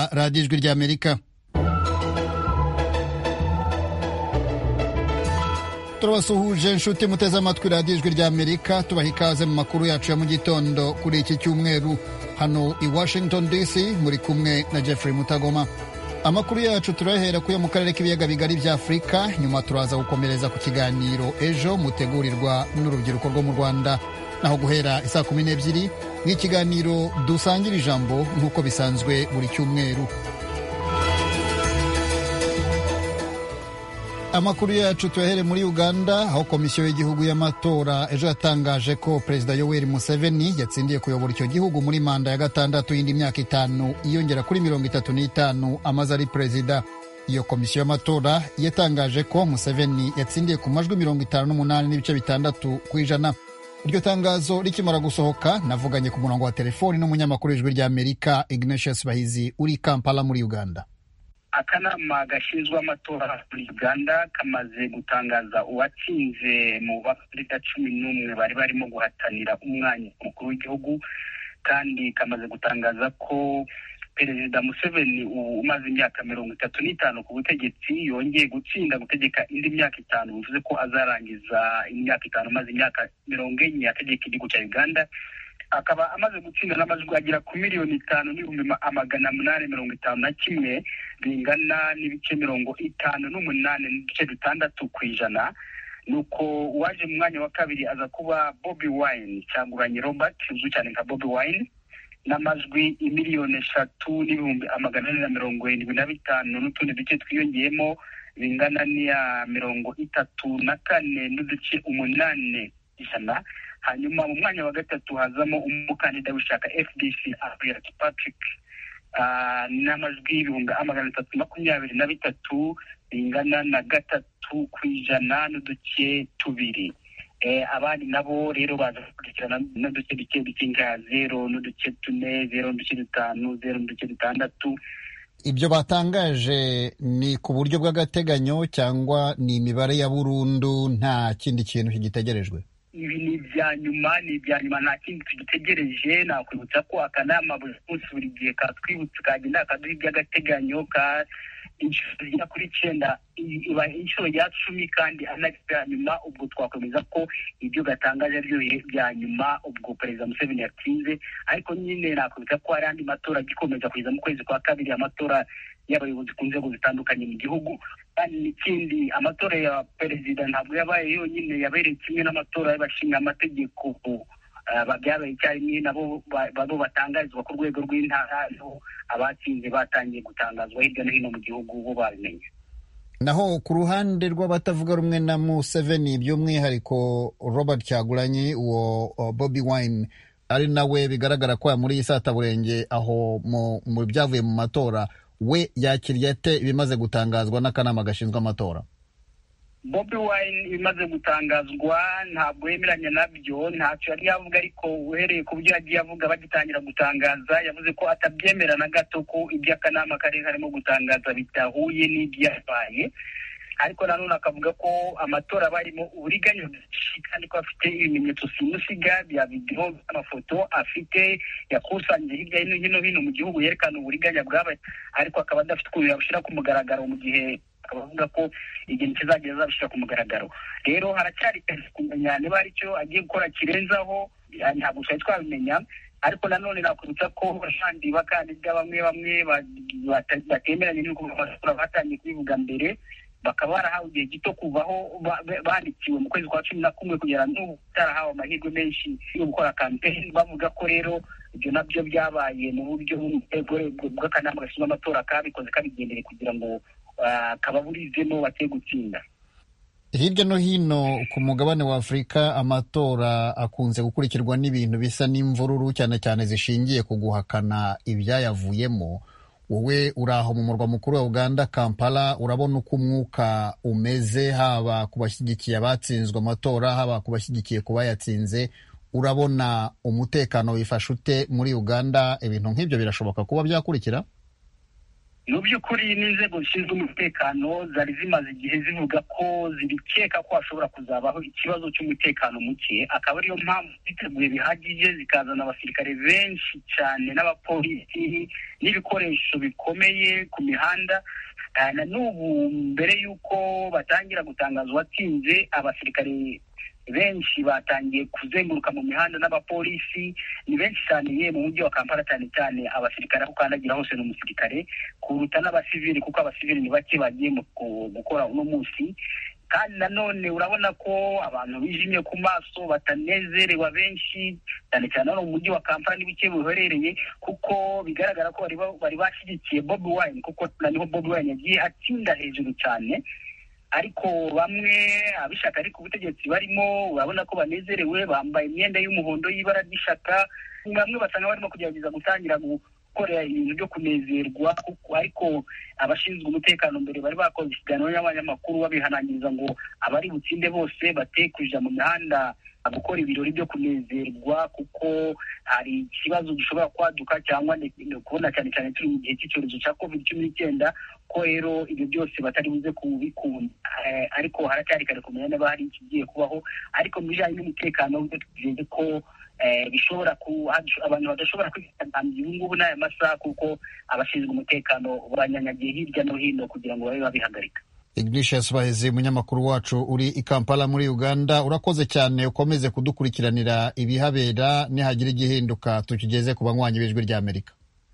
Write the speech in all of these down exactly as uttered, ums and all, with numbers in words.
radiyo ijwi ry'Amerika. turabasuhuje inshuti muteze amatwi radiyo ijwi ry'Amerika, tubaha ikaze mu makuru yacu ya mu gitondo kuri iki cyumweru. Hano i Washington D C muri kumwe na Jeffrey Mutagoma. Amakuru yacu turahera kuyo mu karere k'ibiyaga bigari bya Afurika, nyuma turaza gukomereza ku kiganiro ejo mutegurirwa n'urubyiruko rwo mu Rwanda, naho guhera isaa kumi n'ebyiri nk'ikiganiro dusangira ijambo nk'uko bisanzwe buri cyumweru. Amakuru yacu tuyahere muri Uganda, aho komisiyo y'igihugu y'amatora ejo yatangaje ko Perezida Yoweri Museveni yatsindiye kuyobora icyo gihugu muri manda ya gatandatu y'indi myaka itanu iyongera kuri mirongo itatu n'itanu amaze ari perezida. Iyo komisiyo y'amatora yatangaje ko Museveni yatsindiye ku majwi mirongo itanu n'umunani n'ibice bitandatu ku ijana. Iryo tangazo rikimara gusohoka, navuganye ku murongo wa telefoni n'umunyamakuru w'ijwi ry'Amerika Ignatius Bahizi uri Kampala muri Uganda. Akanama gashinzwe amatora muri Uganda kamaze gutangaza uwatsinze mu bakandida cumi n'umwe bari barimo guhatanira umwanya mukuru w'igihugu, kandi kamaze gutangaza ko Perezida Museveni umaze imyaka mirongo itatu n'itanu ku butegetsi yongeye gutsinda gutegeka indi myaka itanu, bivuze ko azarangiza imyaka itanu maze imyaka mirongo enye yategeka igihugu cya Uganda. Akaba amaze gutsinda n'amajwi agera ku miliyoni itanu n'ibihumbi amagana munani mirongo itanu na kimwe bingana n'ibice mirongo itanu n'umunani n'ibice bitandatu ku ijana. Nuko uwaje mu mwanya wa kabiri aza kuba Bobi Wine, Kyagulanyi Robert uzwi cyane nka Bobi Wine, n'amajwi imiliyoni eshatu n'ibihumbi amagana ane na mirongo irindwi na bitanu n'utundi duce twiyongeyemo bingana n'iya mirongo itatu na kane n'uduce umunani ijana. Hanyuma mu mwanya wa gatatu hazamo umukandida w'ishyaka F D C Albert Patrick uh, n'amajwi y'ibihumbi amagana atatu makumyabiri na bitatu bingana na gatatu ku ijana n'uduce tubiri. Eh, abandi nabo rero baza gukurikirana n'uduce duke duke nka zero n'uduce tune, zero n'uduce dutanu, zero n'uduce dutandatu. Ibyo batangaje ni ku buryo bw'agateganyo cyangwa ni imibare ya burundu, nta kindi kintu kigitegerejwe? Ibi ni ibya nyuma, ni ibya nyuma, nta kindi tugitegereje. Nakwibutsa ko akanama buri munsi buri gihe katwibutsa kagenda kaduha iby'agateganyo ka inshuro zigera kuri icyenda, iba inshuro ya cumi kandi anabya nyuma. Ubwo twakomeza ko ibyo gatangaje aryo bya nyuma ubwo Perezida Museveni yatsinze, ariko nyine nakwibutsa ko hari andi matora gikomeza kugeza mu kwezi kwa kabiri, amatora y'abayobozi ku nzego zitandukanye mu gihugu. Kandi n'ikindi, amatora ya perezida ntabwo yabaye yonyine, yabereye kimwe n'amatora y'abashinga amategeko byabaye icyarimwe, nabo babo batangarizwa ku rwego rw'intara, abatsinze batangiye gutangazwa hirya no hino mu gihugu bo babimenye. Naho ku ruhande rw'abatavuga rumwe na Museveni, by'umwihariko Robert Kyagulanyi, uwo Bobi Wine ari nawe bigaragara ko muri isataburenge aho mu byavuye mu matora, we yakiriye ate ibimaze gutangazwa n'akanama gashinzwe amatora? Bobi Wine ibimaze gutangazwa ntabwo yemeranya nabyo, ntacyo yari yavuga, ariko uhereye ku byo yagiye avuga bagitangira gutangaza, yavuze ko atabyemera na gato ko ibyo akanama kari karimo gutangaza bitahuye n'ibyabaye. Ariko nanone akavuga ko amatora barimo uburiganya kandi ko afite ibimenyetso simusiga bya video n'amafoto afite yakusanyije hirya no hino hino mu gihugu yerekana uburiganya bwabaye, ariko akaba adafite ukuntu yabushyira ku mugaragaro, mu gihe abavuga ko igihe kizagera azabishyira ku mugaragaro. Rero haracyari kumenya niba ari cyo agiye gukora kirenzaho, ntabwo twari twabimenya. Ariko nanone nakwibutsa ko abandi bakandida bamwe bamwe batemeranya n'uko amatora batangiye kubivuga mbere, bakaba barahawe igihe gito kuvaho bandikiwe mu kwezi kwa cumi na kumwe kugera n'ubu utarahawe amahirwe menshi yo gukora campaign. Bavuga ko rero ibyo nabyo byabaye mu buryo bw'akanama gashinzwe amatora kabikoze kabigendere kugira ngo kababurizemo bate gutsinda. Hirya no hino ku mugabane wa Afurika, amatora akunze gukurikirwa n'ibintu bisa n'imvururu, cyane cyane zishingiye ku guhakana ibyayavuyemo. Wowe uraho mu murwa mukuru wa Uganda, Kampala, urabona uko umwuka umeze, haba ku bashyigikiye abatsinzwe amatora, haba ku bashyigikiye kuba yatsinze. Urabona umutekano wifashe ute muri Uganda? Ibintu nk'ibyo birashoboka kuba byakurikira? mu by'ukuri n'inzego zishinzwe umutekano zari zimaze igihe zivuga ko zibikeka ko hashobora kuzabaho ikibazo cy'umutekano muke, akaba ariyo mpamvu ziteguye bihagije zikazana abasirikare benshi cyane n'abapolisi n'ibikoresho bikomeye ku mihanda. Na n'ubu mbere y'uko batangira gutangaza uwatsinze, abasirikare benshi batangiye kuzenguruka mu mihanda n'abapolisi ni benshi cyane. Ye mu mujyi wa Kampala cyane cyane abasirikare aho ukandagira hose ni umusirikare kuruta n'abasivili, kuko abasivili ni bake bagiye mu gukora uno munsi. Kandi nanone urabona ko abantu bijimye ku maso, batanezerewe benshi cyane cyane no mu mujyi wa Kampala n'ibike buherereye, kuko bigaragara ko bari bari bashyigikiye Bobi Wine, kuko naniho Bobi Wine yagiye atsinda hejuru cyane. Ariko bamwe abishaka ariko ubutegetsi barimo urabona ko banezerewe, bambaye imyenda y'umuhondo y'ibara ry'ishaka. Bamwe basanga barimo kugerageza gutangira gukora ibintu byo kunezerwa, ariko abashinzwe umutekano mbere bari bakoze ikiganiro n'abanyamakuru babihanangiriza ngo abari butsinde bose batekuja mu mihanda gukora ibirori byo kunezerwa, kuko hari ikibazo gishobora kwaduka cyangwa kubona cyane cyane turi mu gihe cy'icyorezo cya covid cumi n'icyenda, ko rero ibyo byose batari buze kubikunda. Ariko haracyari kare kumenya niba hari ikigiye kubaho. Ariko mu bijyanye n'umutekano tuzi ko bishobora ku abantu badashobora kwitabira ubu ngubu n'aya masaha, kuko abashinzwe umutekano banyanyagiye hirya no hino kugira ngo babe babihagarika. Ignatius Bahezi, umunyamakuru wacu uri i Kampala muri Uganda, urakoze cyane. Ukomeze kudukurikiranira ibihabera, nihagira igihinduka tukigeze ku banywanyi b'Ijwi ry'Amerika.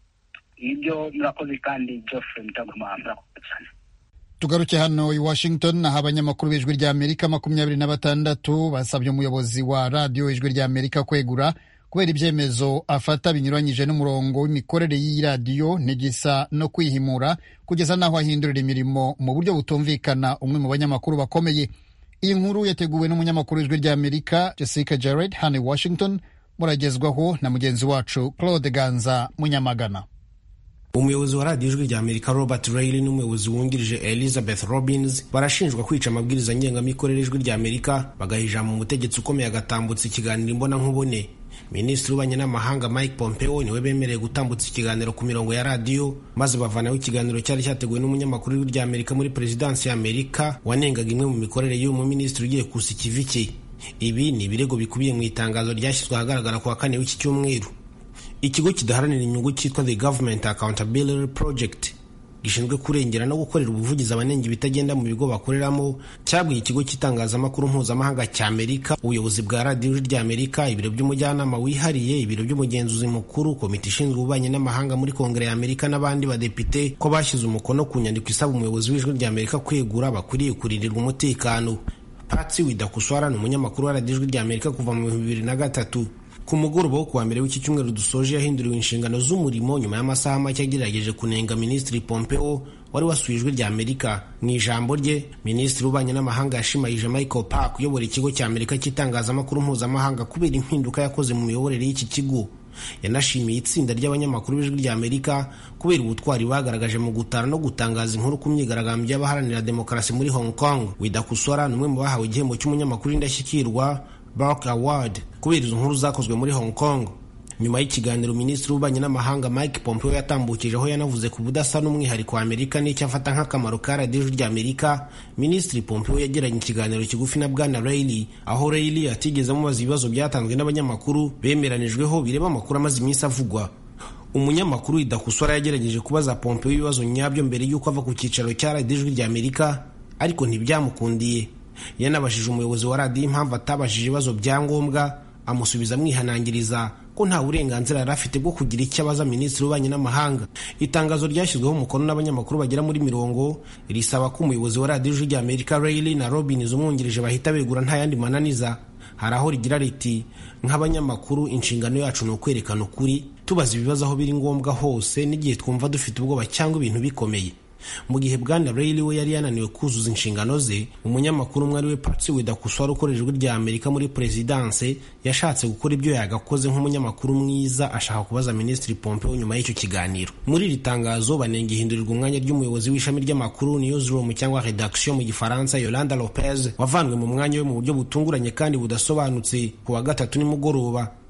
Ibyo murakoze kandi Geoffrey Mutagoma, murakoze cyane. Tugaruke hano i Washington, aho abanyamakuru b'Ijwi ry'Amerika makumyabiri na batandatu basabye umuyobozi wa radiyo Ijwi ry'Amerika kwegura kubera ibyemezo afata binyuranyije n'umurongo w'imikorere y'iyi radiyo n'igisa no kwihimura kugeza n'aho ahindurira imirimo mu buryo butumvikana umwe mu banyamakuru bakomeye. Iyi nkuru yateguwe n'umunyamakuru w'Ijwi ry'Amerika Jessica Jared hano i Washington, muragezwaho na mugenzi wacu Claude Ganza Munyamagana. Umuyobozi wa radiyo Ijwi ry'Amerika Robert Reilly n'umuyobozi wungirije Elizabeth Robbins barashinjwa kwica amabwiriza ngengamikorere Ijwi ry'Amerika, bagahija mu mutegetsi ukomeye agatambutsa ikiganiro imbona nkubone. Minisitiri w'Ububanyi n'Amahanga Mike Pompeo niwe bemereye gutambutsa ikiganiro ku mirongo ya radiyo, maze bavanaho ikiganiro cyari cyateguwe n'umunyamakuru w'Ijwi ry'Amerika muri Perezidansi y'Amerika wanengaga imwe mu mikorere y'uwo minisitiri ugiye kusa ikivike. Ibi ni ibirego bikubiye mu itangazo ryashyizwe ahagaragara ku wa kane w'iki cyumweru. Ikigo kidaharanira inyungu cyitwa The Government Accountability Project gishinzwe kurengera no gukorera ubuvugizi abanenga ibitagenda mu bigo bakoreramo cyabwiye ikigo cy'itangazamakuru mpuzamahanga cy'Amerika, ubuyobozi bwa radiyo ry'Amerika, ibiro by'umujyanama wihariye, ibiro by'umugenzuzi mukuru, komite ishinzwe ububanyi n'amahanga muri Kongere y'Amerika n'abandi badepite ko bashyize umukono ku nyandiko isaba umuyobozi w'Ijwi ry'Amerika kwegura bakwiriye kurindirwa umutekano. Patsy Widakuswara ni umunyamakuru wa radiyo ry'Amerika kuva mu bibiri na gatatu. Ku mugoroba wo kuwa mbere w'iki cyumweru dusoje yahinduriwe inshingano z'umurimo nyuma y'amasaha make yagerageje kunenga Minisitiri Pompeo wari wasuye Ijwi ry'Amerika. Mu ijambo rye, Minisitiri w'Ububanyi n'Amahanga yashimayije Michael Park uyobora ikigo cy'Amerika cy'itangazamakuru mpuzamahanga kubera impinduka yakoze mu miyoborere y'iki kigo. Yanashimiye itsinda ry'abanyamakuru b'Ijwi ry'Amerika kubera ubutwari bagaragaje mu gutara no gutangaza inkuru ku myigaragambyo y'abaharanira demokarasi muri Hong Kong. Widakuswara ni umwe mu bahawe igihembo cy'umunyamakuru indashyikirwa Bark Award kubera izo nkuru zakozwe muri Hong Kong. Nyuma y'ikiganiro, Minisitiri w'Ububanyi n'Amahanga Mike Pompeo yatambukije aho yanavuze ku budasa n'umwihariko wa Amerika n'icyo afata nk'akamaro ka radiyo ry'Amerika. Minisitiri Pompeo yagiranye ikiganiro kigufi na Bwana Reilly, aho Reilly atigeze amubaza ibibazo byatanzwe n'abanyamakuru bemeranijweho bireba amakuru amaze iminsi avugwa. Umunyamakuru Widakuswara yagerageje kubaza Pompeo ibibazo nyabyo mbere y'uko ava ku cyicaro cya radiyo ry'Amerika, ariko ntibyamukundiye. Yanabashije umuyobozi wa radiyo impamvu atabashije ibibazo bya ngombwa, amusubiza amwihanangiriza ko nta burenganzira yari afite bwo kugira icyo abaza Minisitiri w'Ububanyi n'Amahanga. Itangazo ryashyizweho umukono n'abanyamakuru bagera muri mirongo risaba ko umuyobozi wa radiyo ry'Amerika Reilly na Robbins umwungirije bahita begura nta yandi mananiza. Hari aho rigira riti, nk'abanyamakuru inshingano yacu ni ukwerekana ukuri, tubaza ibibazo aho biri ngombwa hose n'igihe twumva dufite ubwoba cyangwa ibintu bikomeye. Mu gihe Bwana Reilly we yari yananiwe kuzuza inshingano ze, umunyamakuru umwe ari we Patsy Widakuswara ukorera Ijwi ry'Amerika muri Perezidanse yashatse gukora ibyo yagakoze nk'umunyamakuru mwiza, ashaka kubaza Minisitiri Pompeo nyuma y'icyo kiganiro. Muri iri tangazo banenga ihindurirwa umwanya ry'umuyobozi w'ishami ry'amakuru newsroom cyangwa redaction mu Gifaransa Yolanda Lopez wavanwe mu mwanya we mu buryo butunguranye kandi budasobanutse ku wa gatatu nimugoroba.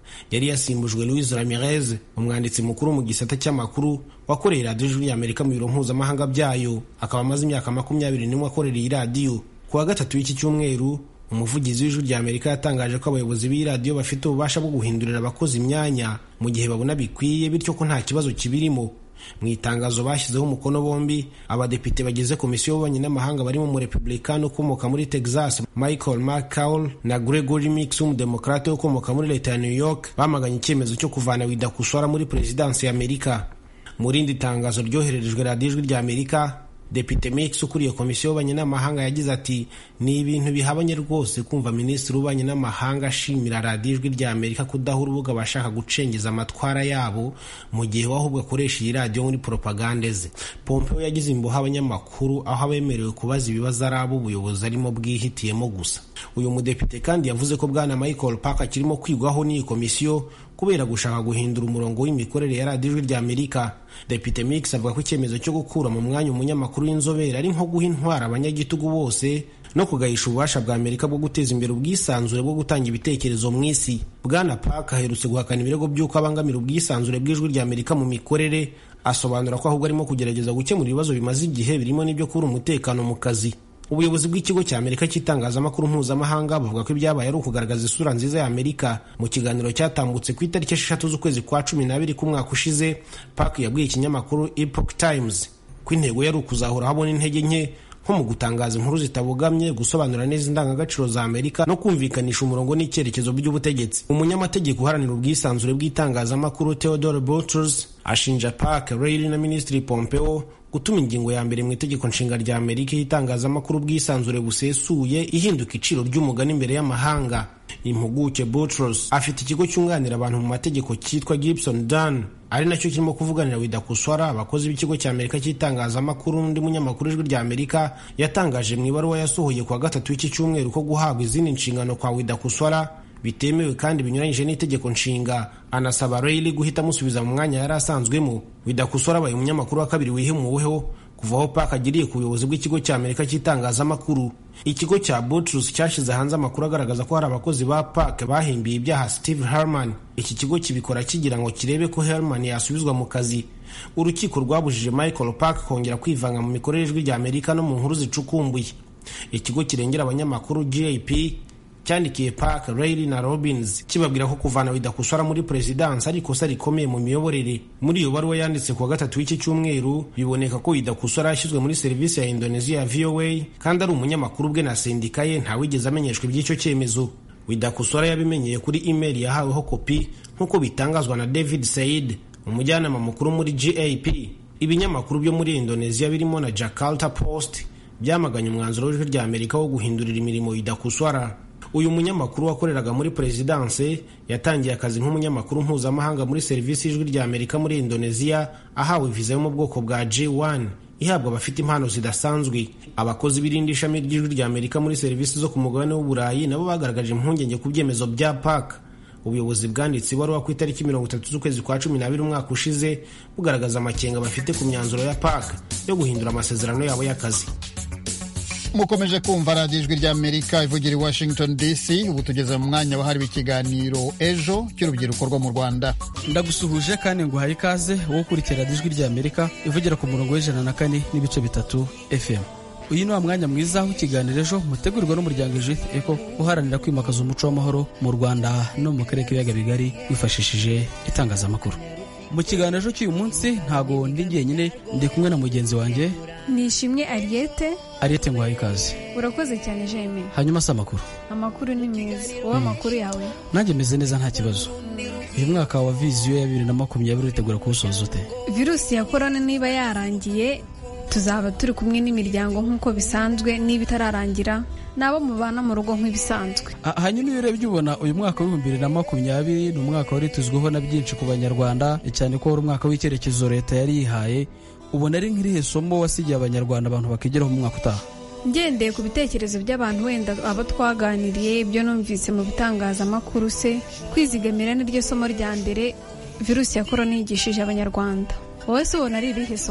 yari yasimbujwe Luis Ramirez, umwanditsi mukuru mu gisata cy'amakuru wakoreye radiyo ijwi ry'Amerika mu biro mpuzamahanga byayo, akaba amaze imyaka makumyabiri n'imwe akorera iyi radiyo. Ku wa gatatu w'iki cyumweru, umuvugizi w'ijwi ry'Amerika yatangaje ko abayobozi b'iyi radiyo bafite ububasha bwo guhindurira abakozi imyanya mu gihe babona bikwiye, bityo ko nta kibazo kibirimo. Mu itangazo bashyizeho umukono bombi, abadepite bagize komisiyo y'ububanyi n'amahanga barimo umurepublikani ukomoka muri Texas Michael McCaul na Gregory Mix w'umudemokrate ukomoka muri leta ya New York bamaganye icyemezo cyo kuvana Widakuswara muri perezidansi ya Amerika. Mu rindi tangazo ryohererejwe radiyo ijwi ry'Amerika, Depite Mix ukuriye komisiyo y'ububanyi n'amahanga yagize ati ni ibintu bihabanye rwose kumva minisitiri w'ububanyi n'amahanga ashimira radiyo ijwi ry'Amerika kudaha urubuga bashaka gucengeza amatwara yabo mu gihe wahubwo akoresha iyi radiyo muri propagande ze. Pompeo yagize imboha abanyamakuru aho abemerewe kubaza ibibazo ari abo ubuyobozi arimo bwihitiyemo gusa. Uyu mudepite kandi yavuze ko bwana Michael Parker kirimo kwigwaho n'iyi komisiyo kubera gushaka guhindura umurongo w'imikorere ya radiyo ijwi ry'Amerika. Depite Mix avuga ko icyemezo cyo gukura mu mwanya umunyamakuru w'inzobere ari nko guha intwara abanyagitugu bose no kugahisha ububasha bwa Amerika bwo guteza imbere ubwisanzure bwo gutanga ibitekerezo mu isi. Bwana Parker aherutse guhakana ibirego by'uko abangamira ubwisanzure bw'ijwi ry'Amerika mu mikorere, asobanura ko ahubwo arimo kugerageza gukemura ibibazo bimaze igihe birimo n'ibyo kubura umutekano mu kazi. Ubuyobozi bw'ikigo cya Amerika cy'itangazamakuru mpuzamahanga buvuga ko ibyabaye ari ukugaragaza isura nziza ya Amerika. Mu kiganiro cyatambutse ku itariki esheshatu z'ukwezi kwa cumi n'abiri k'umwaka ushize, Park yabwiye ikinyamakuru Epoch Times ko intego yari ukuzahura habona intege nke nko mu gutangaza inkuru zitabogamye, gusobanura neza indangagaciro za Amerika no kumvikanisha umurongo n'icyerekezo by'ubutegetsi. Umunyamategeko uharanira ubwisanzure bw'itangazamakuru Theodore Boutros ashinja Park, Riley na Minisitiri Pompeo gutuma ingingo ya mbere mu itegeko nshinga rya Amerika y'itangazamakuru bw'isanzure busesuye ihinduka iciro ry'umugani imbere y'amahanga. Impuguke Boutros afite ikigo cyunganira abantu mu mategeko cyitwa Gibson Dunn, ari nacyo kirimo kuvuganira Widakuswara. Abakozi b'ikigo cya Amerika cy'itangazamakuru n'undi munyamakuru ijwi rya Amerika yatangaje mu ibaruwa yasohoye ku wa gatatu w'iki cyumweru ko guhabwa izindi nshingano kwa Widakuswara bitemewe kandi binyuranyije n'itegeko nshinga. Anasaba Riley guhita amusubiza mu mwanya yari asanzwemo. Widakuswara abaye umunyamakuru wa kabiri wihemuweho kuva aho Park agiriye ku buyobozi bw'ikigo cya Amerika cy'itangazamakuru. Ikigo cya Boutros cyashize hanze amakuru agaragaza ko hari abakozi ba Park bahimbiye ibyaha Steve Herman. Iki kigo kibikora kigira ngo kirebe ko Herman yasubizwa mu kazi. Urukiko rwabujije Michael Park kongera kwivanga mu mikorere y'ijwi rya Amerika no mu nkuru zicukumbuye. Ikigo kirengera abanyamakuru G A P cyandikiye Park, Riley na Robbins kibabwira ko kuvana Widakuswara muri presidence ari ikosa rikomeye mu miyoborere. Muri iyo baruwa yanditse ku wa gatatu w'iki cyumweru, biboneka ko Widakuswara yashyizwe muri serivisi ya Indonesia ya V O A kandi ari umunyamakuru bwe na sendika ye ntawigeze amenyeshwa iby'icyo cyemezo. Widakuswara yabimenyeye kuri email yahaweho kopi nk'uko bitangazwa na David Said, umujyanama mukuru muri G A P. Ibinyamakuru byo muri Indonesia birimo na Jakarta Post byamaganye umwanzuro w'ijwi rya Amerika wo guhindurira imirimo Widakuswara. Uyu munyamakuru wakoreraga muri presidence yatangiye akazi nk'umunyamakuru mpuzamahanga muri serivisi y'ijwi rya Amerika muri Indonesia, ahawe viza yo mu bwoko bwa J one ihabwa abafite impano zidasanzwe. Abakozi birindi ishami ry'ijwi rya Amerika muri serivisi zo ku mugabane w'Uburayi nabo bagaragaje impungenge ku byemezo bya Park. Ubuyobozi bwanditse ibaruwa ku itariki mirongo itatu z'ukwezi kwa cumi n'abiri umwaka ushize bugaragaza amakenga bafite ku myanzuro ya Park yo guhindura amasezerano yabo y'akazi. Mukomeje kumva radiyo ijwi ry'Amerika ivugira i Washington D C. Ubu tugeze mu mwanya wahariwe ikiganiro ejo cy'urubyiruko rwo mu Rwanda. Ndagusuhuje kandi nguhaye ikaze wo kurikira radiyo ijwi ry'Amerika ivugira ku murongo w'ijana na kane n'ibice bitatu F M. Uyu ni wa mwanya mwiza w'ikiganiro ejo mutegurirwa n'umuryango Youth Echo uharanira kwimakaza umuco w'amahoro mu Rwanda no mu karere k'ibiyaga bigari wifashishije itangazamakuru. Mu kiganiro ejo cy'uyu munsi ntago ndi jyenyine, ndi kumwe na mugenzi wanjye Nishimwe Ariete. Ariete nguhaye ikaze. Urakoze cyane Jemmy. Hanyuma se amakuru? Amakuru ni meza. Wowe amakuru yawe? Nanjye meze neza nta kibazo. Uyu mwaka wa viziyo ya bibiri na makumyabiri utegura kuwusoza ute? Virusi ya corona niba yarangiye tuzaba turi kumwe n'imiryango nk'uko bisanzwe, niba itararangira nabo mubana mu rugo nk'ibisanzwe. Hanyuma iyo urebye ubona uyu mwaka w'ibihumbi bibiri na makumyabiri ni umwaka wari tuzwiho na byinshi ku Banyarwanda, cyane ko wari umwaka w'icyerekezo leta yari yihaye. Ubona ari nk'irihe somo wasigiye Abanyarwanda abantu bakigeraho mu mwaka utaha? Ngendeye ku bitekerezo by'abantu wenda abo twaganiriye, ibyo numvise mu bitangazamakuru, se kwizigamira ni ryo somo rya mbere virusi ya corona yigishije Abanyarwanda. Wowe se ubona ari irihe somo?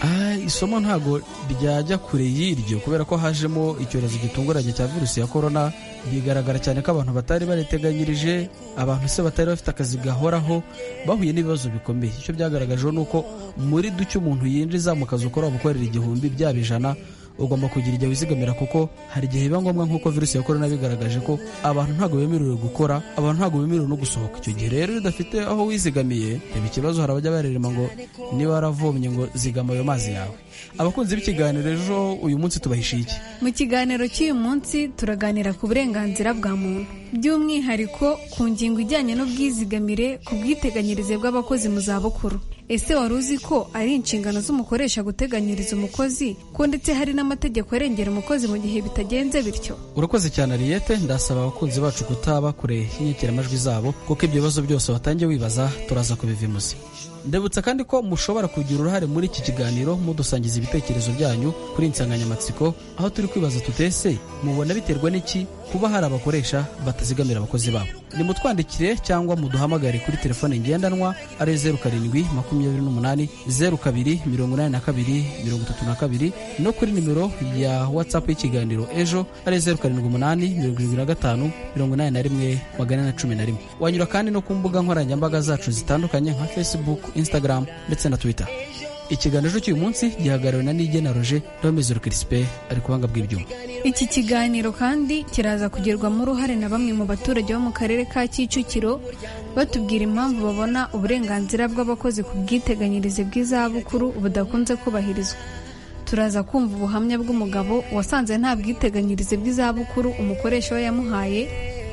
Ah, isomo ntago ryajya kure y'iryo kubera ko hajemo icyorezo gitunguranye cya virusi ya corona. Bigaragara cyane ko abantu batari bariteganyirije, abantu se batari bafite akazi gahoraho, bahuye n'ibibazo bikomeye. Icyo byagaragajeho nuko muri duke umuntu yinjiza mu kazi ukora gukorera igihumbi byaba ijana, ugomba kugira igihe wizigamira kuko hari igihe biba ngombwa nk'uko virusi ya corona bigaragaje ko abantu ntabwo bemerewe gukora, abantu ntabwo bemerewe no gusohoka. Icyo gihe rero udafite aho wizigamiye, reba ikibazo. Hari abajya barerema ngo niba waravomye ngo zigama ayo mazi yawe. Abakunzi b'ikiganiro ejo uyu munsi tubahishiye iki? Mu kiganiro cy'uyu munsi turaganira ku burenganzira bwa muntu, by'umwihariko ku ngingo ijyanye n'ubwizigamire ku bwiteganyirize bw'abakozi mu zabukuru. Ese wari uzi ko ari inshingano z'umukoresha guteganyiriza umukozi, ko ndetse hari n'amategeko arengera umukozi mu gihe bitagenze bityo? Urakoze cyane Ariete, ndasaba abakunzi bacu kutaba kure y'inyekiramajwi zabo kuko ibyo bibazo byose watangiye wibaza turaza kubivimuza. Ndebutsa kandi ko mushobora kugira uruhare muri iki kiganiro mudusangiza ibitekerezo byanyu kuri insanganyamatsiko, aho turi kwibaza tutese mubona biterwa n'iki kuba hari abakoresha batazigamira abakozi babo. Nimutwandikire cyangwa muduhamagare kuri telefone ngendanwa ari zeru karindwi makumyabiri n'umunani zeru kabiri mirongo inani na kabiri mirongo itatu na kabiri, no kuri nimero ya WhatsApp y'ikiganiro ejo ari zeru karindwi umunani mirongo irindwi na gatanu mirongo inani na rimwe magana ane na cumi na rimwe. Wanyura kandi no ku mbuga nkoranyambaga zacu zitandukanye nka Facebook, Instagram ndetse na Twitter. Ikiganiro cy'uyu munsi gihagarariwe na Nigena Roger Domezero Crispe ari kubanga bw'ibyuma. Iki kiganiro kandi kiraza kugerwamo uruhare na bamwe mu baturage bo mu karere ka Kicukiro batubwira impamvu babona uburenganzira bw'abakozi ku bwiteganyirize bw'izabukuru budakunze kubahirizwa. Turaza kumva ubuhamya bw'umugabo wasanze nta bwiteganyirize bw'izabukuru umukoresha we yamuhaye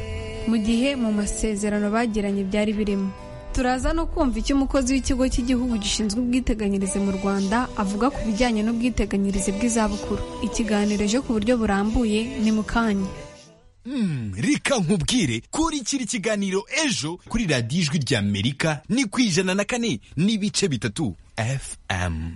mu gihe mu masezerano bagiranye byari birimo. Turaza no kumva icyo umukozi w'ikigo cy'igihugu gishinzwe ubwiteganyirize mu Rwanda avuga ku bijyanye n'ubwiteganyirize bw'izabukuru. Ikiganiro ejo ku buryo burambuye ni mu kanya. Mm, reka nkubwire kuri kiri kiganiro ejo kuri radiyo ijwi ry'Amerika ni ku ijana na kane n'ibice bitatu F M.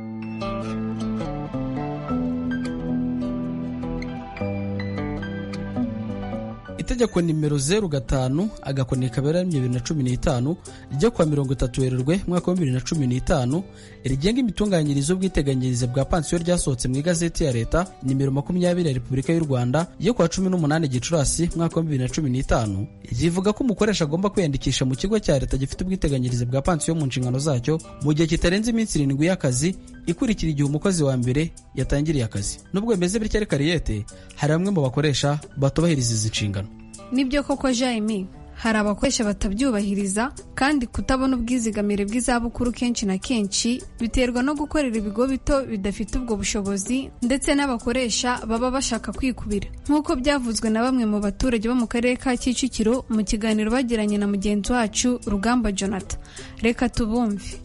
Itegeko nimero zeru gatanu agakoni kabera bibiri na cumi n'itanu ryo kwa mirongo itatu Werurwe mwaka wa bibiri na cumi n'itanu rigenga imitunganyirize y'ubwiteganyirize bwa pansiyo ryasohotse mu igazeti ya leta nimero makumyabiri ya Repubulika y'u Rwanda yo kwa cumi n'umunani Gicurasi mwaka wa bibiri na cumi n'itanu rivuga ko umukoresha agomba kwiyandikisha mu kigo cya leta gifite ubwiteganyirize bwa pansiyo mu nshingano zacyo mu gihe kitarenze iminsi irindwi y'akazi ikurikira igihe umukozi wa mbere yatangiriye akazi. Nubwo bimeze bityo ariko Ariete, hari bamwe mu bakoresha batubahiriza izi nshingano. Nibyo koko Jaime, hari abakoresha batabyubahiriza, kandi kutabona ubwizigamire bw'izabukuru kenshi na kenshi biterwa no gukorera ibigo bito bidafite ubwo bushobozi, ndetse n'abakoresha baba bashaka kwikubira, nk'uko byavuzwe na bamwe mu baturage bo mu karere ka Kicukiro mu kiganiro bagiranye na mugenzi wacu Rugamba Jonathan. Reka tubumve.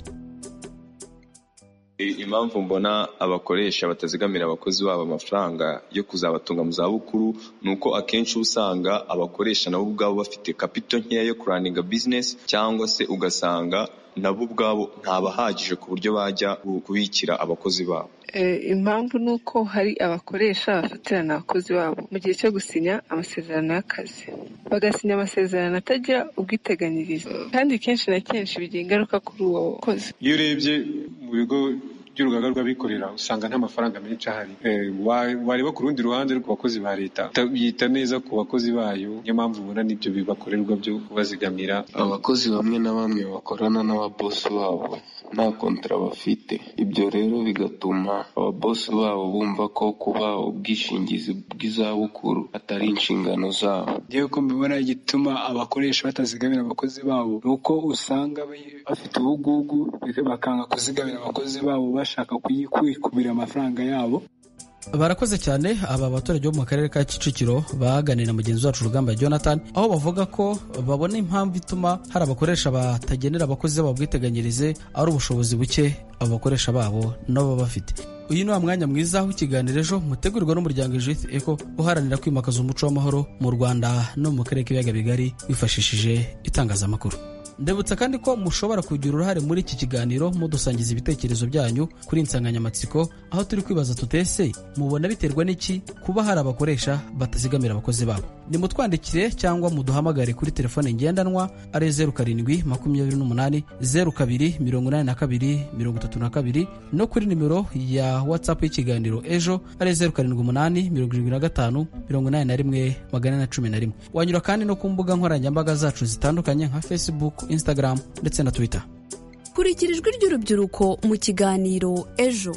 Impamvu mbona abakoresha batazigamira abakozi babo amafaranga yo kuzabatunga mu zabukuru nuko akenshi usanga abakoresha nabo ubwabo bafite capital nkeya yo kuraninga business, cyangwa se ugasanga nabo ubwabo ntabahagije ku buryo bajya kubikira abakozi babo. Impamvu nuko hari abakoresha bafatirana abakozi babo mu gihe cyo gusinya amasezerano y'akazi, bagasinya amasezerano atagira ubwiteganyirize, kandi kenshi na kenshi bigira ingaruka kuri uwo mukozi. Iyo urebye mu bigo by'urugaga rw'abikorera usanga nta mafaranga menshi ahari. Wareba ku rundi ruhande ku bakozi ba leta yita neza ku bakozi bayo, niyo mpamvu ubona n'ibyo bibakorerwa byo kubazigamira. Abakozi bamwe na bamwe bakorana n'ababosi babo nta kontra bafite, ibyo rero bigatuma ababosi babo bumva ko kuba ubwishingizi bw'izabukuru atari inshingano zabo. Ngewe ko mbibona igituma abakoresha batazigamira abakozi babo nuko usanga bafite ubugugu bakanga kuzigamira abakozi babo bashaka kwikubira amafaranga yabo. Barakoze cyane aba baturage bo mu karere ka Kicukiro baganira na mugenzi wacu Rugamba Jonathan, aho bavuga ko babona impamvu ituma hari abakoresha batagenera abakozi babo bwiteganyirize ari ubushobozi buke abo bakoresha babo nabo bafite. Uyu ni wa mwanya mwiza w'ikiganiro ejo mutegurirwa n'umuryango Youth Eco uharanira kwimakaza umuco w'amahoro mu Rwanda no mu karere k'ibiyaga bigari wifashishije itangazamakuru. Ndebutsa kandi ko mushobora kugira uruhare muri iki kiganiro mudusangiza ibitekerezo byanyu kuri insanganyamatsiko, aho turi kwibaza tutese mubona biterwa n'iki kuba hari abakoresha batazigamira abakozi babo. nimutwandikire cyangwa muduhamagare kuri telefone ngendanwa ari zeru karindwi makumyabiri n'umunani zeru kabiri mirongo inani na kabiri mirongo itatu na kabiri no kuri nimero ya WhatsApp y'ikiganiro ejo ari zeru karindwi umunani mirongo irindwi na gatanu mirongo inani na rimwe magana ane na cumi na rimwe. Wanyura kandi no ku mbuga nkoranyambaga zacu zitandukanye nka Facebook, Instagram ndetse na Twitter. Kurikira ijwi ry'urubyiruko mu kiganiro ejo.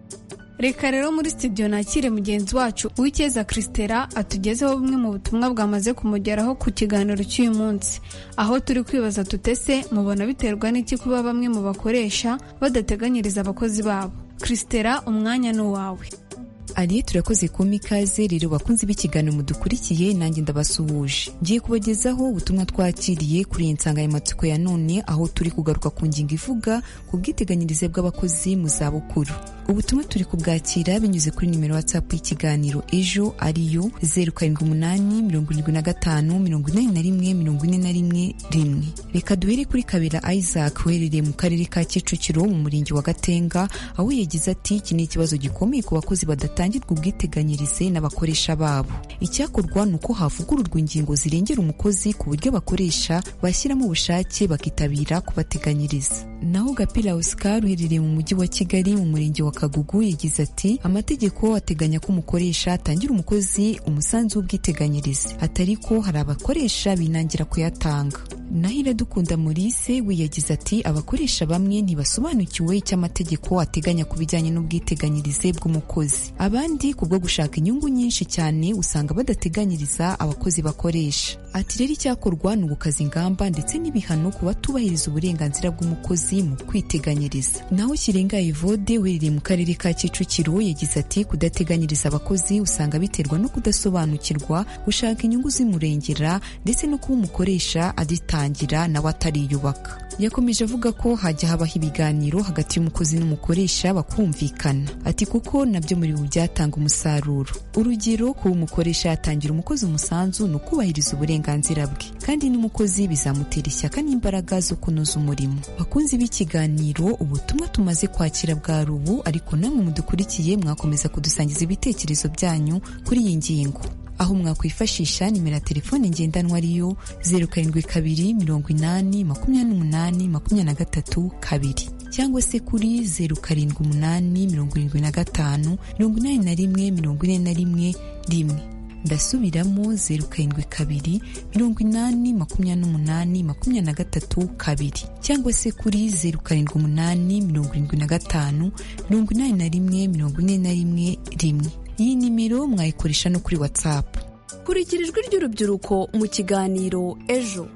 Reka rero muri studio nakire mugenzi wacu Uwicyeza Christela atugezeho bumwe mu butumwa bwamaze kumugeraho ku kiganiro cy'uyu munsi, aho turi kwibaza tutese mubona biterwa n'iki kuba bamwe mu bakoresha badateganyiriza abakozi babo. Christela, umwanya ni uwawe. Ari turakoze kuma ikaze rero bakunzi b'ikiganiro mudukurikiye, nanjye ndabasuhuje. Ngiye kubagezaho ubutumwa twakiriye kuri insanganyamatsiko ya none, aho turi kugaruka ku ngingo ivuga ku bwiteganyirize bw'abakozi mu zabukuru. Ubutumwa turi kubwakira binyuze kuri nimero WhatsApp y'ikiganiro ejo ariyo zeru karindwi umunani mirongo irindwi na gatanu mirongo inani na rimwe mirongo ine na rimwe rimwe. Reka duhere kuri Kabera Isaac uherereye mu karere ka Kicukiro mu murenge wa Gatenga, aho yagize ati iki ni ikibazo gikomeye ku bakozi badatangirwa ubwiteganyirize n'abakoresha babo. Icyakorwa ni uko havugururwa ingingo zirengera umukozi ku buryo abakoresha bashyiramo ubushake bakitabira kubateganyiriza. Naho Gapira Oscar uherereye mu mujyi wa Kigali mu murenge wa Kagugu yagize ati amategeko ateganya ko umukoresha atangira umukozi umusanzu w'ubwiteganyirize, atari ko hari abakoresha binangira kuyatanga. Naho Iradukunda Maurice we yagize ati abakoresha bamwe ntibasobanukiwe icyo amategeko ateganya ku bijyanye n'ubwiteganyirize bw'umukozi, abandi kubwo gushaka inyungu nyinshi cyane usanga badateganyiriza abakozi bakoresha. Ati rero icyakorwa ni ugukaza ingamba ndetse n'ibihano ku batubahiriza uburenganzira bw'umukozi mu kwiteganyiriza. Naho Kirenga Evode werereye mu karere ka Kicukiro yagize ati kudateganyiriza abakozi usanga biterwa no kudasobanukirwa, gushaka inyungu zimurengera ndetse no kuba umukoresha agitangira nawe atariyubaka. Yakomeje avuga ko hajya habaho ibiganiro hagati y'umukozi n'umukoresha bakumvikana. Ati kuko nabyo muri ubu byatanga umusaruro. Urugero kuba umukoresha yatangira umukozi umusanzu ni ukubahiriza uburenganzira bwe, kandi n'umukozi bizamutera ishyaka n'imbaraga zo kunoza umurimo. Bakunzi b'ikiganiro, ubutumwa tumaze kwakira bwa rubu, ariko namwe mudukurikiye mwakomeza kudusangiza ibitekerezo byanyu kuri iyi ngingo, aho mwakwifashisha nimero ya telefone ngendanwa ariyo zeru karindwi kabiri mirongo inani makumyabiri n'umunani makumyabiri na gatatu kabiri, cyangwa se kuri zeru karindwi umunani mirongo irindwi na gatanu mirongo inani na rimwe mirongo ine na rimwe rimwe. Ndasubiramo zeru karindwi kabiri mirongo inani makumyabiri n'umunani makumyabiri na gatatu kabiri, cyangwa se kuri zeru karindwi umunani mirongo irindwi na gatanu mirongo inani na rimwe mirongo ine na rimwe rimwe. Iyi nimero mwayikoresha no kuri WhatsApp. Kurikira ijwi ry'urubyiruko mu kiganiro ejo.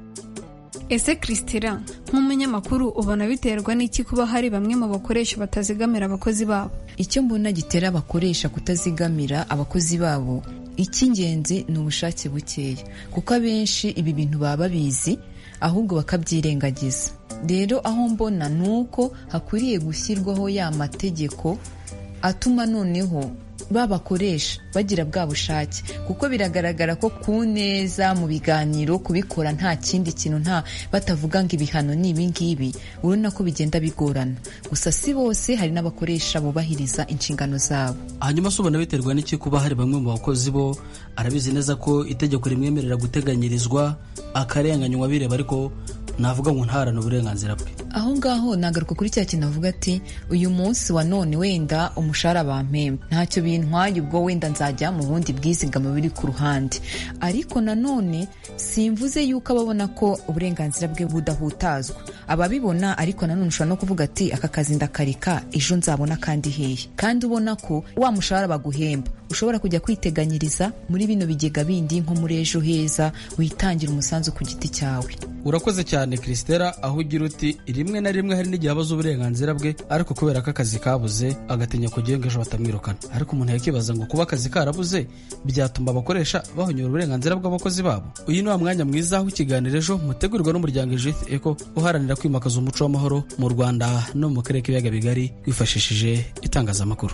Ese Christela, nk'umunyamakuru ubona biterwa n'iki kuba hari bamwe mu bakoresha batazigamira abakozi babo? Icyo mbona gitera abakoresha kutazigamira abakozi babo, icy'ingenzi ni ubushake bukeya, kuko abenshi ibi bintu baba babizi ahubwo bakabyirengagiza. Rero aho mbona ni uko hakwiriye gushyirwaho ya mategeko atuma noneho babakoresha bagira bwa bushake, kuko biragaragara ko ku neza mu biganiro kubikora nta kindi kintu, nta batavuga ngo ibihano ni ibi ngibi, urabona ko bigenda bigorana. Gusa si bose, hari n'abakoresha bubahiriza inshingano zabo. Hanyuma se ubona biterwa n'iki kuba hari bamwe mu bakozi bo arabizi neza ko itegeko rimwemerera guteganyirizwa akarenganywa bireba, ariko navuga ngo ntarana uburenganzira bwe? Aho ngaho nagaruka kuri cya kintu avuga ati uyu munsi wa none wenda umushahara bampemba ntacyo bintwaye, ubwo wenda nzajya mu bundi bwizigama biri ku ruhande, ariko nanone simvuze yuko ababona ko uburenganzira bwe budahutazwa, ababibona, ariko nanone ushobora no kuvuga ati aka kazi ndakareka ejo nzabona kandi hehe, kandi ubona ko wa mushahara baguhemba ushobora kujya kwiteganyiriza muri bino bigega bindi nko muri ejo heza, witangira umusanzu ku giti cyawe. Urakoze cyane Christela, aho ugira uti rimwe na rimwe hari n'igihe abaza uburenganzira bwe, ariko kubera ko akazi kabuze agatinya kugira ngo ejo batamwirukana. Ariko umuntu yakibaza ngo kuba akazi karabuze byatuma abakoresha bahonyora uburenganzira bw'abakozi babo? Uyu ni wa mwanya mwiza w'ikiganiro ejo mutegurirwa n'umuryango Youth Eco uharanira kwimakaza umuco w'amahoro mu Rwanda no mu karere k'ibiyaga bigari wifashishije itangazamakuru.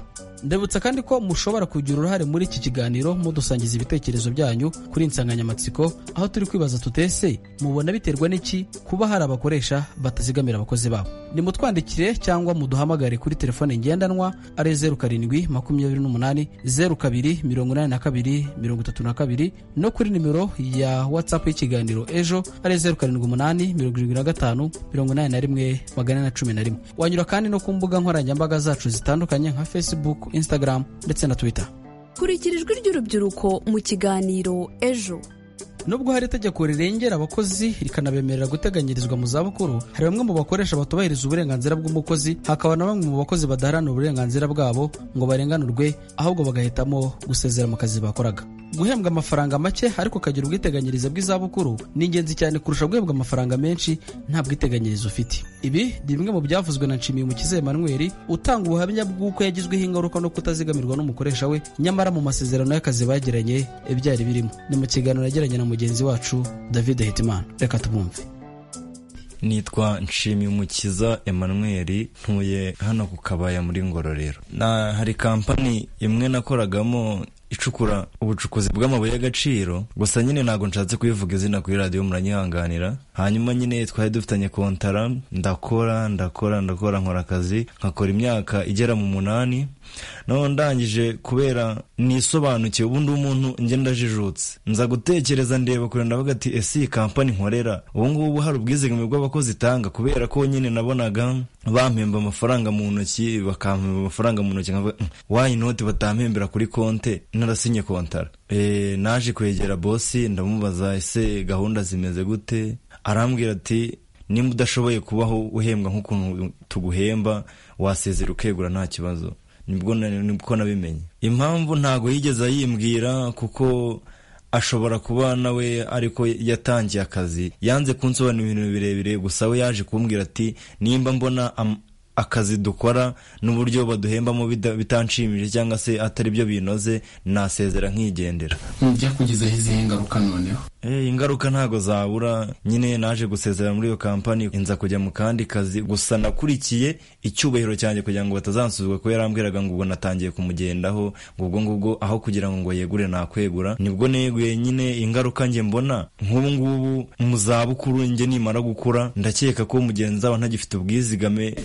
ndebutsa kandi ko mushobora kugira uruhare muri iki kiganiro mudusangiza ibitekerezo byanyu kuri insanganyamatsiko, aho turi kwibaza tutese mubona biterwa n'iki kuba hari abakoresha batazigamira abakozi babo. Nimutwandikire cyangwa muduhamagare kuri telefone ngendanwa ari zeru karindwi makumyabiri n'umunani zeru kabiri mirongo inani na kabiri mirongo itatu na kabiri, no kuri nimero ya WhatsApp y'ikiganiro ejo ari zeru karindwi umunani mirongo irindwi na gatanu mirongo inani na rimwe magana ane na cumi na rimwe. Wanyura kandi no ku mbuga nkoranyambaga zacu zitandukanye nka Facebook, Instagram ndetse na Twitter. Kurikira ijwi ry'urubyiruko mu kiganiro ejo. Nubwo hari itegeko rirengera abakozi rikanabemerera guteganyirizwa mu zabukuru, hari bamwe mu bakoresha batubahiriza uburenganzira bw'umukozi, hakaba na bamwe mu bakozi badaharanira uburenganzira bwabo ngo barenganurwe, ahubwo bagahitamo gusezera mu kazi bakoraga. Guhembwa amafaranga make ariko kagira ubwiteganyirize bw'izabukuru ni ingenzi cyane kurusha guhembwa amafaranga menshi nta bwiteganyirize ufite. Ibi ni bimwe mu byavuzwe na Nshimiyumukiza Emmanuel, utanga ubuhamya bw'uko yagizweho ingaruka no kutazigamirwa n'umukoresha we, nyamara mu masezerano y'akazi bagiranye ibyari birimo. Ni mu kiganiro yagiranye na mugenzi wacu David Hitimana. Reka tubumve. Nitwa Nshimiyumukiza Emmanuel, ntuye hano ku Kabaya muri Ngororero. Na hari kampani imwe nakoragamo icukura ubucukuzi bw'amabuye y'agaciro, gusa nyine ntago nshatse kuyivuga izina kuri radio, muranyihanganira. Hanyuma nyine twari dufitanye kontara, ndakora ndakora ndakora nkora akazi nkakora imyaka igera mu munani. No ndangije kubera nisobanukiye ubundi umuntu nge ndajijutse, nza gutekereza ndeba kure ndavuga ati ese kampani nkorera ubu ngubu hari ubwizigame bw'abakozi itanga, kubera ko nyine nabonaga bampemba amafaranga mu ntoki, bakampemba amafaranga mu ntoki, nkavuga why not batampembera kuri konte narasinye kontara. Eh naje kwegera bosi ndamubaza ese gahunda zimeze gute, arambwira ati nimba udashoboye kubaho uhembwa nk'ukuntu tuguhemba wasezera ukegura nta kibazo. Nibwo nibwo nabimenye impamvu ntago yigeze yimbwira, kuko ashobora kuba nawe ariko yatangiye akazi yanze kunsobanura ibintu birebire, gusa we yaje kumbwira ati nimba mbona akazi dukora n'uburyo baduhembamo bitanshimije cyangwa se atari byo binoze nasezera nkigendera. Mujya kugizaho izihe ngaruka noneho? Eh ingaruka ntago zabura, nyine naje gusezera muri iyo kampani inza kujya mu kandi kazi, gusa nakurikiye icyubahiro cyanjye kugira ngo batazansuzugura, ko yarambwiraga ngo ubwo natangiye kumugendaho, ngo ubwo ngubwo aho kugira ngo ngo yegure nakwegura. Nibwo neguye nyine ingaruka nge mbona nk'ubu ngubu mu zabukuru nge nimara gukura ndakeka ko mugenzi wawe ntagifite ubwizigame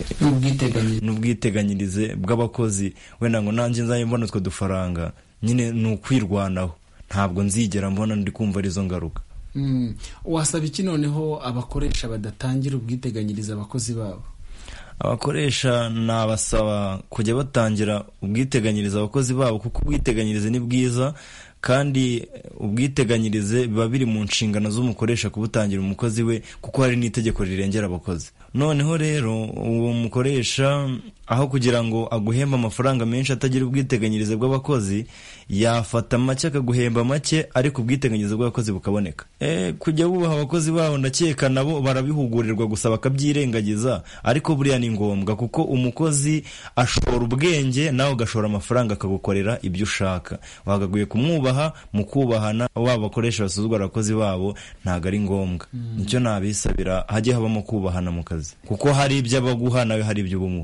n'ubwiteganyirize bw'abakozi, wenda ngo nanjye nzaye mbona utwo dufaranga, nyine ni ukwirwanaho. Ntabwo nzigera mbona ndi kumva arizo ngaruka. Mm. Wasaba iki noneho abakoresha badatangira ubwiteganyirize abakozi babo? Abakoresha nabasaba kujya batangira ubwiteganyirize abakozi babo, kuko ubwiteganyirize ni bwiza, kandi ubwiteganyirize biba biri mu nshingano z'umukoresha kubutangira umukozi we, kuko hari n'itegeko rirengera abakozi. Noneho rero uwo mukoresha aho kugira ngo aguhemba amafaranga menshi atagira ubwiteganyirize bw'abakozi, yafata make akaguhemba make ariko ubwiteganyirize bw'abakozi bukaboneka. Eh kujya bubaha abakozi babo ndakeka nabo barabihugurirwa gusa bakabyirengagiza, ariko buriya ni ngombwa, kuko umukozi ashora ubwenge nawe ugashora amafaranga akagukorera ibyo ushaka. Wagaguye kumwubaha mu kubahana, waba bakoresha basuzugura abakozi babo ntago ari ngombwa. Mm. Nicyo nabisabira hajye habamo kubahana mu kazi, kuko hari ibyo abaguha nawe hari ibyo ubumuha.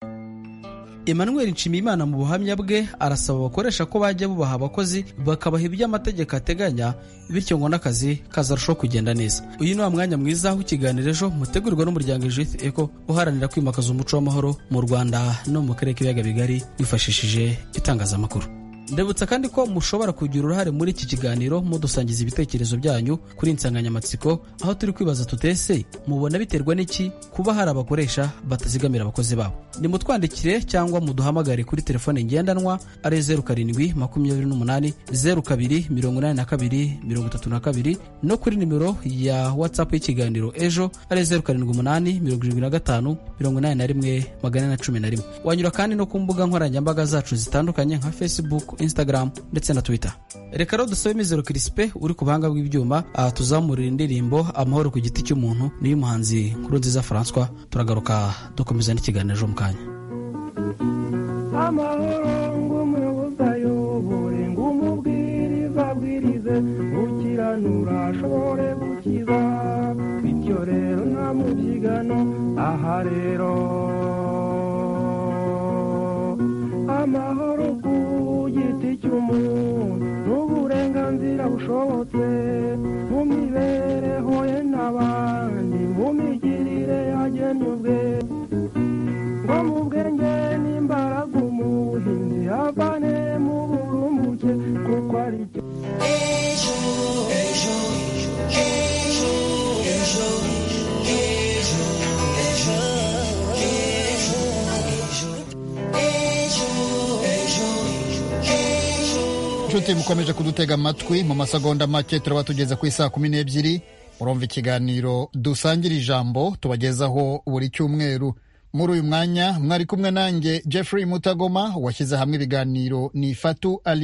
Emmanuel Nshimiyimana mu buhamya bwe arasaba abakoresha ko bajya bubaha abakozi bakabaha ibyo amategeko ateganya, bityo ngo n'akazi kazarushaho kugenda neza. Uyu ni wa mwanya mwiza w'ikiganiro ejo mutegurirwa n'umuryango Youth Eco uharanira kwimakaza umuco w'amahoro mu Rwanda no mu karere k'ibiyaga bigari wifashishije itangazamakuru. Ndebutsa kandi ko mushobora kugira uruhare muri iki kiganiro mudusangiza ibitekerezo byanyu kuri insanganyamatsiko, aho turi kwibaza tutese mubona biterwa n'iki kuba hari abakoresha batazigamira abakozi babo. Nimutwandikire cyangwa muduhamagare kuri telefone ngendanwa ari zeru karindwi makumyabiri n'umunani zeru kabiri mirongo inani na kabiri mirongo itatu na kabiri, no kuri nimero ya WhatsApp y'ikiganiro ejo ari zeru karindwi umunani mirongo irindwi na gatanu mirongo inani na rimwe magana ane na cumi na rimwe. Wanyura kandi no ku mbuga nkoranyambaga zacu zitandukanye nka Facebook, Instagram ndetse na Twitter. Reka rero dusabe Mizero Crispe uri ku buhanga bw'ibyuma atuzamurira indirimbo Amahoro ku giti cy'umuntu niyo muhanzi Nkurunziza François. Turagaruka dukomeza n'ikiganiro mu kanya. Amahoro ngumuyobozi ayobore ngumubwiriza abwirize ukiranura ashobore gukiza, bityo rero nta mubyigano aha rero amahoro nshuti mukomeje kudutega amatwi, mu masegonda make turaba tugeze ku isaa kumi n'ebyiri. Murumva ikiganiro dusangira ijambo tubagezaho buri cyumweru. Muri uyu mwanya mwari kumwe nanjye Jeffrey Mutagoma, washyize hamwe ibiganiro ni Fatu Ali.